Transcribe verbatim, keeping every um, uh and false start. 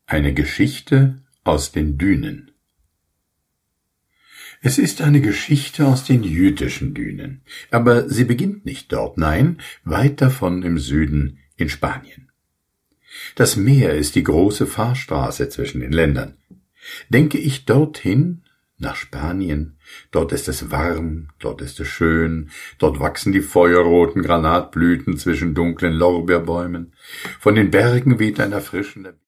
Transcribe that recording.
Eine Geschichte aus den Dünen. Es ist eine Geschichte aus den jütischen Dünen, aber sie beginnt nicht dort, nein, weit davon im Süden in Spanien. Das Meer ist die große Fahrstraße zwischen den Ländern. Denke ich dorthin, nach Spanien, dort ist es warm, dort ist es schön, dort wachsen die feuerroten Granatblüten zwischen dunklen Lorbeerbäumen, von den Bergen weht ein erfrischender